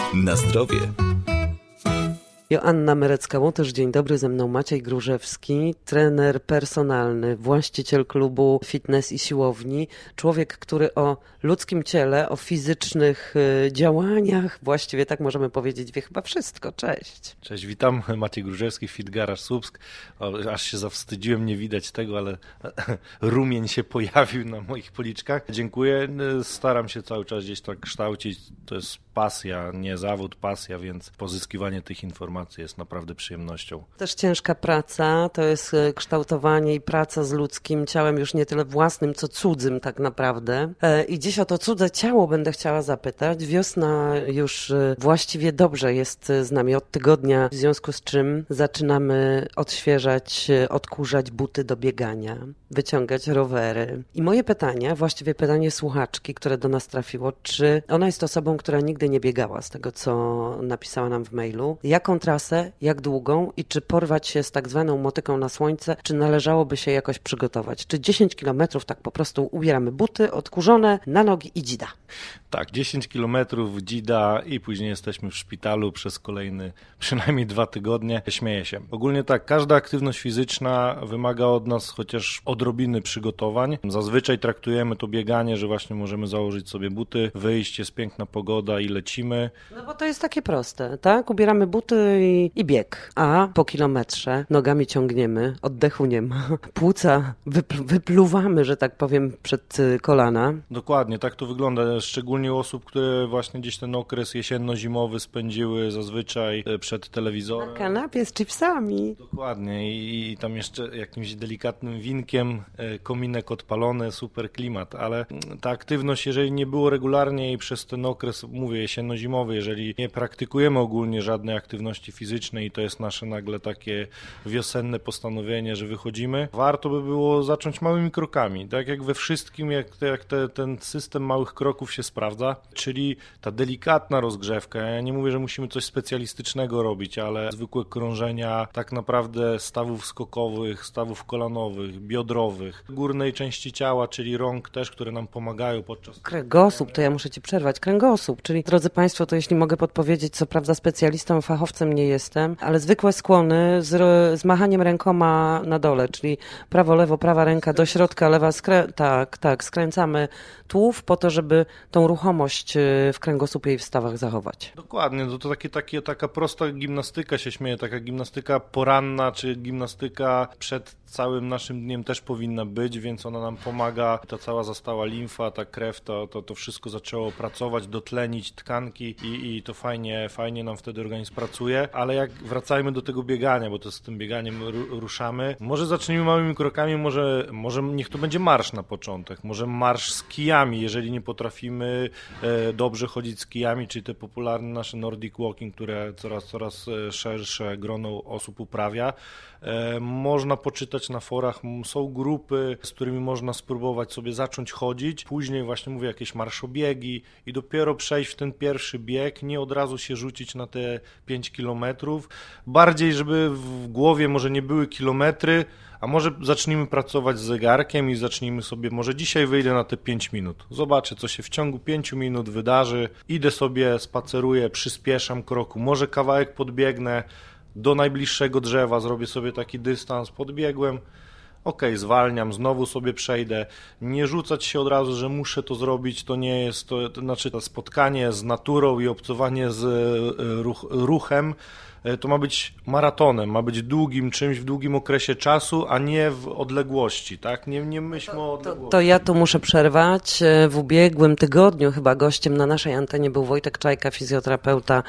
Na zdrowie. Joanna Merecka-Łotysz, dzień dobry, ze mną Maciej Grużewski, trener personalny, właściciel klubu fitness i siłowni, człowiek, który o ludzkim ciele, o fizycznych działaniach, właściwie tak możemy powiedzieć, wie chyba wszystko. Cześć. Cześć, witam, Maciej Grużewski, Fit Garage Słupsk. Aż się zawstydziłem, nie widać tego, ale rumień się pojawił na moich policzkach. Dziękuję, staram się cały czas gdzieś tak kształcić, to jest pasja, nie zawód, pasja, więc pozyskiwanie tych informacji jest naprawdę przyjemnością. Też ciężka praca, to jest kształtowanie i praca z ludzkim ciałem, już nie tyle własnym, co cudzym tak naprawdę. I dziś o to cudze ciało będę chciała zapytać. Wiosna już właściwie dobrze jest z nami od tygodnia, w związku z czym zaczynamy odświeżać, odkurzać buty do biegania, wyciągać rowery. I moje pytanie, właściwie pytanie słuchaczki, które do nas trafiło, czy ona jest osobą, która nigdy nie biegała, z tego co napisała nam w mailu, jaką trasę, jak długą i czy porwać się z tak zwaną motyką na słońce, czy należałoby się jakoś przygotować? Czy 10 kilometrów tak po prostu ubieramy buty, odkurzone, na nogi i dzida? Tak, 10 kilometrów dzida i później jesteśmy w szpitalu przez kolejne przynajmniej 2 tygodnie. Śmieję się. Ogólnie tak, każda aktywność fizyczna wymaga od nas chociaż odrobiny przygotowań. Zazwyczaj traktujemy to bieganie, że właśnie możemy założyć sobie buty, wyjść, jest piękna pogoda i lecimy. No bo to jest takie proste, tak? Ubieramy buty i bieg. A po kilometrze nogami ciągniemy, oddechu nie ma, płuca wypluwamy, że tak powiem, przed kolana. Dokładnie, tak to wygląda. Szczególnie u osób, które właśnie gdzieś ten okres jesienno-zimowy spędziły zazwyczaj przed telewizorem. Na kanapie z chipsami. Dokładnie i tam jeszcze jakimś delikatnym winkiem, kominek odpalony, super klimat, ale ta aktywność, jeżeli nie było regularnie i przez ten okres, mówię, jesienno-zimowy, jeżeli nie praktykujemy ogólnie żadnej aktywności fizycznej i to jest nasze nagle takie wiosenne postanowienie, że wychodzimy, warto by było zacząć małymi krokami, tak jak we wszystkim, ten system małych kroków się sprawdza, czyli ta delikatna rozgrzewka. Ja nie mówię, że musimy coś specjalistycznego robić, ale zwykłe krążenia tak naprawdę stawów skokowych, stawów kolanowych, biodrowych, górnej części ciała, czyli rąk też, które nam pomagają podczas... Kręgosłup, to ja muszę Ci przerwać. Kręgosłup, czyli drodzy Państwo, to jeśli mogę podpowiedzieć, co prawda specjalistą, fachowcem nie jestem, ale zwykłe skłony z machaniem rękoma na dole, czyli prawo, lewo, prawa ręka do środka, lewa, skręcamy tułów po to, żeby tą ruchomość w kręgosłupie i w stawach zachować. Dokładnie, to taka prosta gimnastyka, się śmieje, taka gimnastyka poranna, czy gimnastyka przed całym naszym dniem też powinna być, więc ona nam pomaga, ta cała zastała limfa, ta krew, to wszystko zaczęło pracować, dotlenić tkanki i to fajnie nam wtedy organizm pracuje, ale jak wracajmy do tego biegania, bo to z tym bieganiem ruszamy, może zacznijmy małymi krokami, może niech to będzie marsz na początek, może marsz z kijami, jeżeli nie potrafimy dobrze chodzić z kijami, czyli te popularne nasze Nordic Walking, które coraz szersze grono osób uprawia. Można poczytać na forach, są grupy, z którymi można spróbować sobie zacząć chodzić, później właśnie mówię jakieś marszobiegi i dopiero przejść w ten pierwszy bieg, nie od razu się rzucić na te 5 kilometrów, bardziej żeby w głowie może nie były kilometry, a może zacznijmy pracować z zegarkiem i zacznijmy sobie, może dzisiaj wyjdę na te 5 minut. Zobaczę, co się w ciągu 5 minut wydarzy. Idę sobie, spaceruję, przyspieszam kroku, może kawałek podbiegnę do najbliższego drzewa, zrobię sobie taki dystans, podbiegłem, zwalniam, znowu sobie przejdę. Nie rzucać się od razu, że muszę to zrobić, to nie jest, to znaczy to spotkanie z naturą i obcowanie z ruchem, to ma być maratonem, ma być długim czymś w długim okresie czasu, a nie w odległości, tak? Nie myślmy o odległości. To ja tu muszę przerwać. W ubiegłym tygodniu chyba gościem na naszej antenie był Wojtek Czajka, fizjoterapeuta,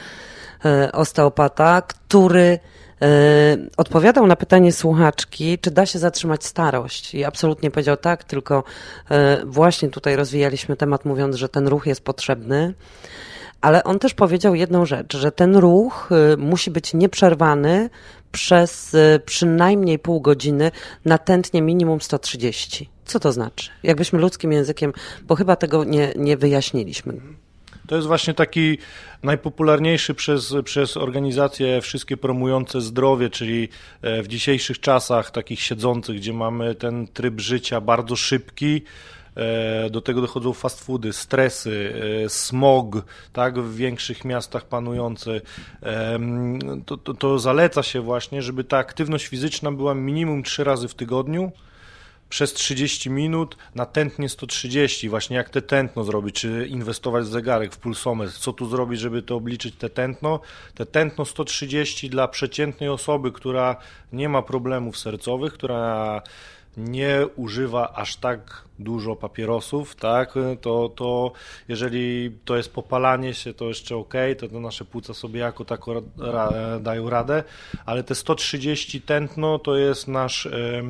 osteopata, który odpowiadał na pytanie słuchaczki, czy da się zatrzymać starość. I absolutnie powiedział tak, tylko właśnie tutaj rozwijaliśmy temat, mówiąc, że ten ruch jest potrzebny. Ale on też powiedział jedną rzecz, że ten ruch musi być nieprzerwany przez przynajmniej pół godziny, natętnie minimum 130. Co to znaczy? Jakbyśmy ludzkim językiem, bo chyba tego nie wyjaśniliśmy. To jest właśnie taki najpopularniejszy przez organizacje wszystkie promujące zdrowie, czyli w dzisiejszych czasach takich siedzących, gdzie mamy ten tryb życia bardzo szybki, do tego dochodzą fast foody, stresy, smog, tak, w większych miastach panujący, to zaleca się właśnie, żeby ta aktywność fizyczna była minimum 3 razy w tygodniu, przez 30 minut na tętnie 130, właśnie jak te tętno zrobić, czy inwestować w zegarek, w pulsometr, co tu zrobić, żeby to obliczyć te tętno. Te tętno 130 dla przeciętnej osoby, która nie ma problemów sercowych, która nie używa aż tak dużo papierosów, tak, to jeżeli to jest popalanie się, to jeszcze ok, to nasze płuca sobie jako tako dają radę, ale te 130 tętno to jest nasz...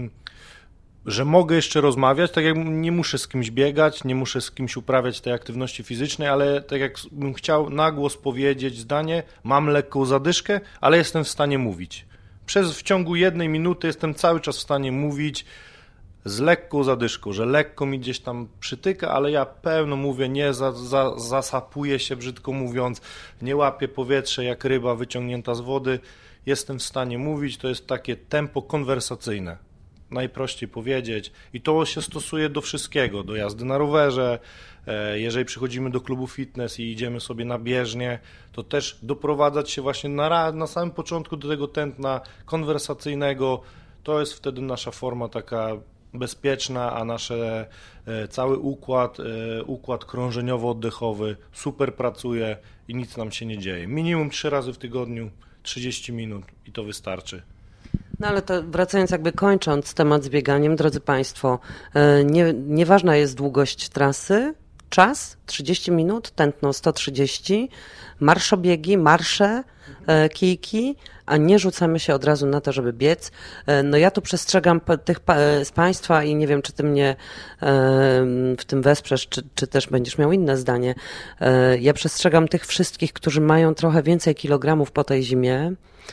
że mogę jeszcze rozmawiać, tak jak nie muszę z kimś biegać, nie muszę z kimś uprawiać tej aktywności fizycznej, ale tak jak bym chciał na głos powiedzieć zdanie, mam lekką zadyszkę, ale jestem w stanie mówić. W ciągu 1 minuty jestem cały czas w stanie mówić z lekką zadyszką, że lekko mi gdzieś tam przytyka, ale ja pełno mówię, nie zasapuję się, brzydko mówiąc, nie łapię powietrze jak ryba wyciągnięta z wody, jestem w stanie mówić, to jest takie tempo konwersacyjne. Najprościej powiedzieć i to się stosuje do wszystkiego, do jazdy na rowerze, jeżeli przychodzimy do klubu fitness i idziemy sobie na bieżnię, to też doprowadzać się właśnie na samym początku do tego tętna konwersacyjnego, to jest wtedy nasza forma taka bezpieczna, a nasze cały układ krążeniowo-oddechowy super pracuje i nic nam się nie dzieje. Minimum 3 razy w tygodniu, 30 minut i to wystarczy. No ale to wracając, jakby kończąc temat z bieganiem, drodzy Państwo, nieważna jest długość trasy, czas 30 minut, tętno 130, marszobiegi, marsze, kijki, a nie rzucamy się od razu na to, żeby biec. No ja tu przestrzegam tych z Państwa i nie wiem, czy Ty mnie w tym wesprzesz, czy też będziesz miał inne zdanie. Ja przestrzegam tych wszystkich, którzy mają trochę więcej kilogramów po tej zimie,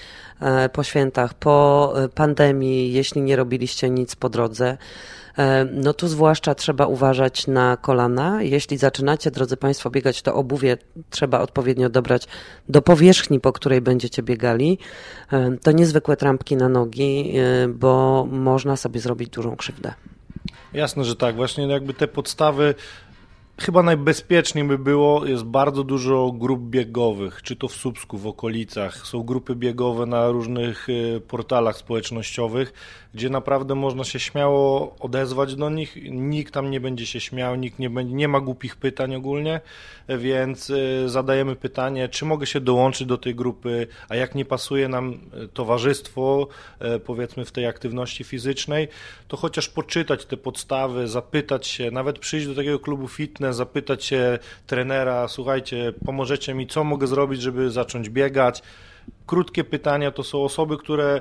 po świętach, po pandemii, jeśli nie robiliście nic po drodze, no tu zwłaszcza trzeba uważać na kolana. Jeśli zaczynacie, drodzy Państwo, biegać, to obuwie trzeba odpowiednio dobrać do powierzchni, po której będziecie biegali. To niezwykłe trampki na nogi, bo można sobie zrobić dużą krzywdę. Jasne, że tak. Właśnie jakby te podstawy. Chyba najbezpieczniej by było, jest bardzo dużo grup biegowych, czy to w Słupsku, w okolicach. Są grupy biegowe na różnych portalach społecznościowych, gdzie naprawdę można się śmiało odezwać do nich. Nikt tam nie będzie się śmiał, nikt nie ma głupich pytań ogólnie, więc zadajemy pytanie, czy mogę się dołączyć do tej grupy, a jak nie pasuje nam towarzystwo, powiedzmy w tej aktywności fizycznej, to chociaż poczytać te podstawy, zapytać się, nawet przyjść do takiego klubu fitness, zapytać się trenera, słuchajcie, pomożecie mi, co mogę zrobić, żeby zacząć biegać. Krótkie pytania to są osoby, które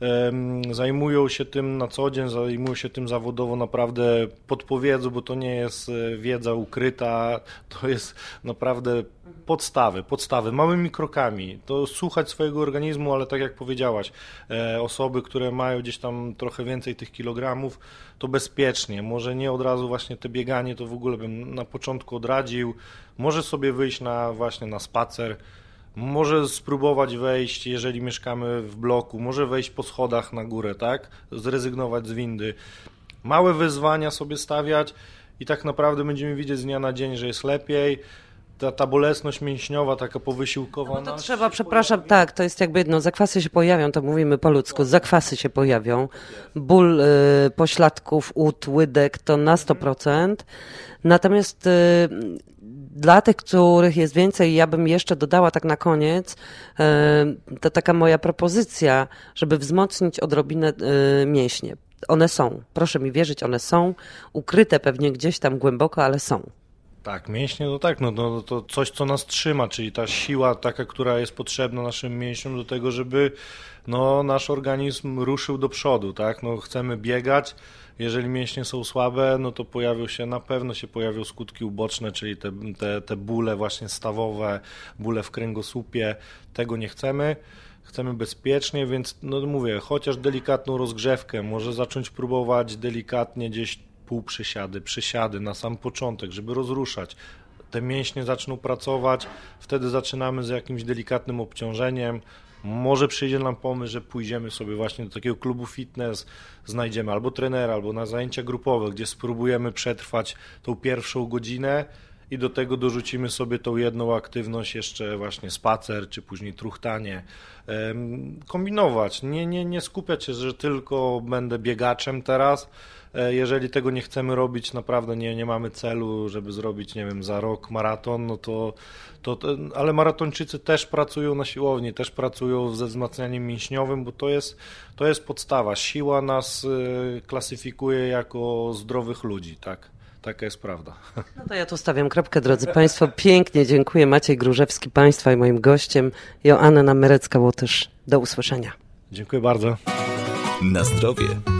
zajmują się tym na co dzień, zajmują się tym zawodowo, naprawdę podpowiedzą, bo to nie jest wiedza ukryta, to jest naprawdę podstawy, małymi krokami. To słuchać swojego organizmu, ale tak jak powiedziałaś, osoby, które mają gdzieś tam trochę więcej tych kilogramów, to bezpiecznie, może nie od razu właśnie te bieganie, to w ogóle bym na początku odradził, może sobie wyjść właśnie na spacer, może spróbować wejść, jeżeli mieszkamy w bloku, może wejść po schodach na górę, tak? Zrezygnować z windy. Małe wyzwania sobie stawiać i tak naprawdę będziemy widzieć z dnia na dzień, że jest lepiej. Ta bolesność mięśniowa, taka powysiłkowa. No to trzeba, przepraszam, tak, to jest jakby jedno, zakwasy się pojawią, to mówimy po ludzku, zakwasy się pojawią. Ból pośladków, ud, łydek to na 100%. Natomiast dla tych, których jest więcej, ja bym jeszcze dodała tak na koniec, to taka moja propozycja, żeby wzmocnić odrobinę mięśnie. One są, proszę mi wierzyć, one są ukryte pewnie gdzieś tam głęboko, ale są. Tak, mięśnie to tak, no to coś, co nas trzyma, czyli ta siła taka, która jest potrzebna naszym mięśniom do tego, żeby nasz organizm ruszył do przodu, tak? No, chcemy biegać, jeżeli mięśnie są słabe, no to na pewno się pojawią skutki uboczne, czyli te bóle właśnie stawowe, bóle w kręgosłupie, tego nie chcemy. Chcemy bezpiecznie, więc mówię, chociaż delikatną rozgrzewkę, może zacząć próbować delikatnie gdzieś półprzysiady, przysiady na sam początek, żeby rozruszać. te mięśnie zaczną pracować, wtedy zaczynamy z jakimś delikatnym obciążeniem. Może przyjdzie nam pomysł, że pójdziemy sobie właśnie do takiego klubu fitness, znajdziemy albo trenera, albo na zajęcia grupowe, gdzie spróbujemy przetrwać tą pierwszą godzinę i do tego dorzucimy sobie tą jedną aktywność, jeszcze właśnie spacer, czy później truchtanie. Kombinować, nie skupiać się, że tylko będę biegaczem teraz. Jeżeli tego nie chcemy robić, naprawdę nie mamy celu, żeby zrobić, nie wiem, za rok maraton, no to ale maratończycy też pracują na siłowni, też pracują ze wzmacnianiem mięśniowym, bo to jest podstawa. Siła nas klasyfikuje jako zdrowych ludzi, tak? Taka jest prawda. No to ja tu stawiam kropkę, drodzy Państwo. Pięknie dziękuję. Maciej Grużewski, Państwa i moim gościem. Joanna Merecka-Łotysz. Do usłyszenia. Dziękuję bardzo. Na zdrowie.